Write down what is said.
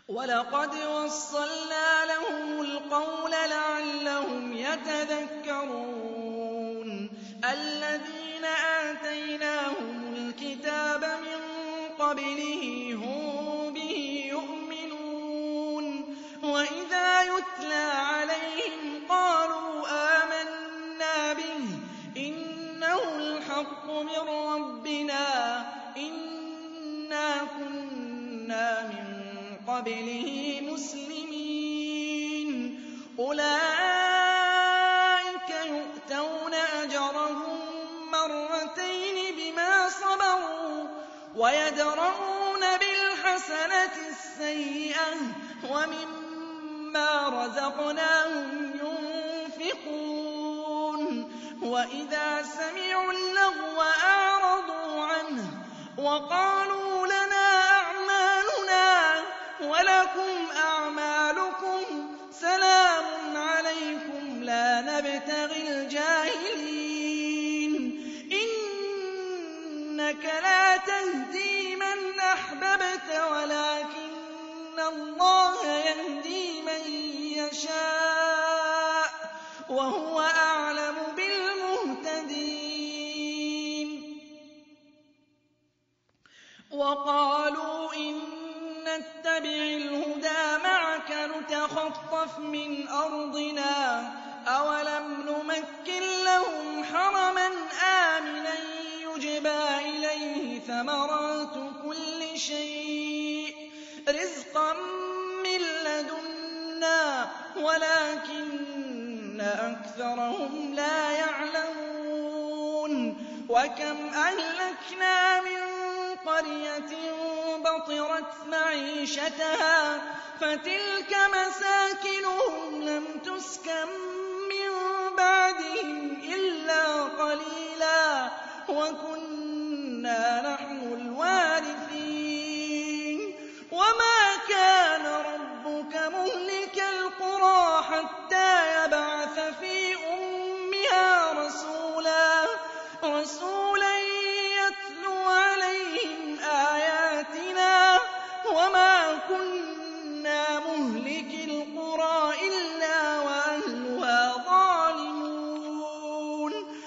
وَلَقَدْ وَصَّلْنَا لَهُمُ الْقَوْلَ لَعَلَّهُمْ يَتَذَكَّرُونَ الَّذِينَ آتَيْنَاهُمُ الْكِتَابَ مِن قَبْلِهِ هُم بِهِ يُؤْمِنُونَ وَإِذَا يُتْلَىٰ عَلَيْهِمْ قَالُوا آمَنَّا بِهِ إِنَّهُ الْحَقُّ مِن رَّبِّنَا إِنَّا كُنَّا مِن قَبْلِهِ مُسْلِمِينَ أُولَٰئِكَ يُؤْتَوْنَ أَجْرَهُم مَّرَّتَيْنِ بِمَا صَبَرُوا وَيَدْرَءُونَ بِالْحَسَنَةِ السَّيِّئَةَ وَمِمَّا رَزَقْنَاهُمْ يُنفِقُونَ وَإِذَا سَمِعُوا اللَّغْوَ أَعْرَضُوا عَنْهُ وَقَالُوا لَنَا أَعْمَالُنَا وَلَكُمْ أَعْمَالُكُمْ سَلَامٌ عَلَيْكُمْ لَا نَبْتَغِي الْجَاهِلِينَ إِنَّكَ لَا تَهْدِي مَنْ أَحْبَبْتَ وَلَٰكِنَّ اللَّهَ يَهْدِي مَن يَشَاءُ وَهُوَ أَعْلَمُ بِالْمُهْتَدِينَ وَقَالُوا إِن نَّتَّبِعِ الْهُدَىٰ مَعَكَ نُتَخَطَّفْ مِنْ أَرْضِنَا أَوَلَمْ نُمَكِّن لَّهُمْ حَرَمًا آمِنًا يُجْبَىٰ إِلَيْهِ ثَمَرَاتُ كُلِّ شَيْءٍ رِّزْقًا مِّن لَّدُنَّا وَلَٰكِنَّ أَكْثَرَهُمْ لَا يَعْلَمُونَ وَكَمْ أَهْلَكْنَا مِن قَرْيَةٍ بَطِرَتْ مَعِيشَتَهَا فَتِلْكَ مَسَاكِنُهُمْ لَمْ تُسْكَن مِّن بَعْدِهِمْ إِلَّا قَلِيلًا